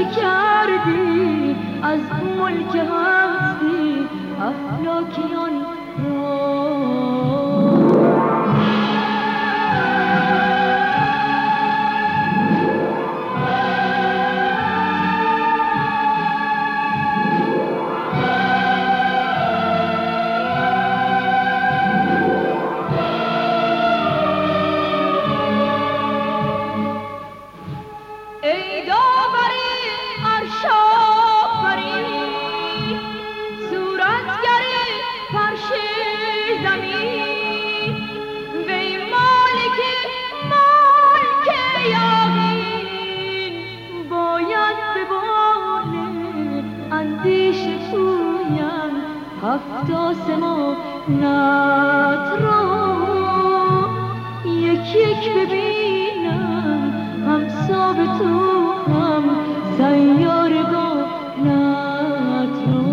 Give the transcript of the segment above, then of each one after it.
کردی از ملک هستی افلاکیان را. هفت آسمانت را یک یک ببینم، همسا به تو هم سیارگانت را.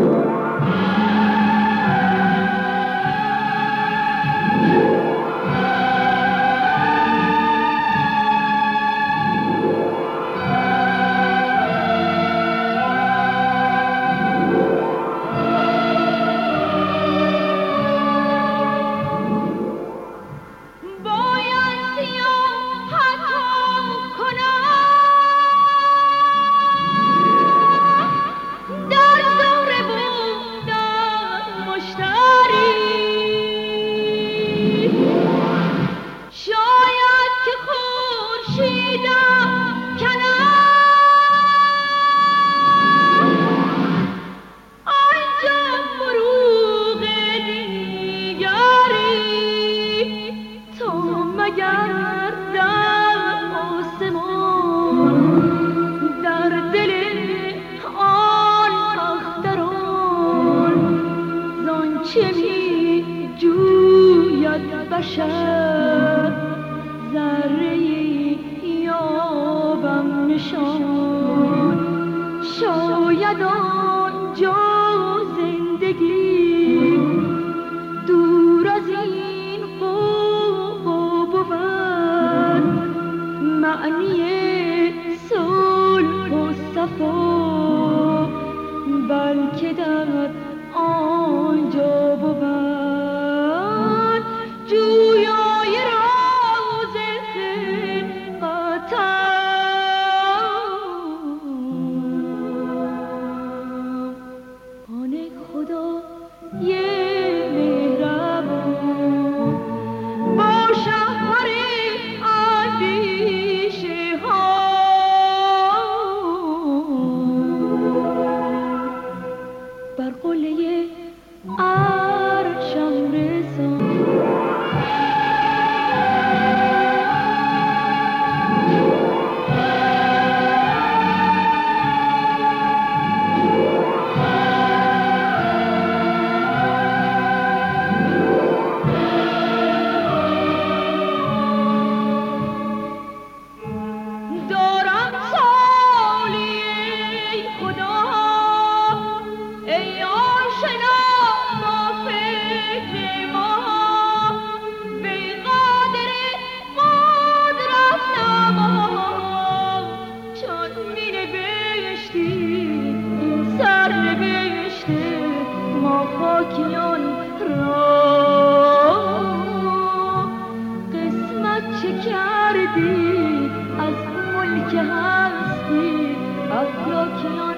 چه می جوید بشر ذره‌ای یابم نشان، شاید آنجا زندگی دور از این قوقا بود، معنی صلح و صفا بلکه در آنجا بود جویای راز خلقتم. آن خدای مهربان با شهر اندیشه ها بر قله عرشم رسان. خاکیان را قسمت چه کردی از ملک هستی افلاکیان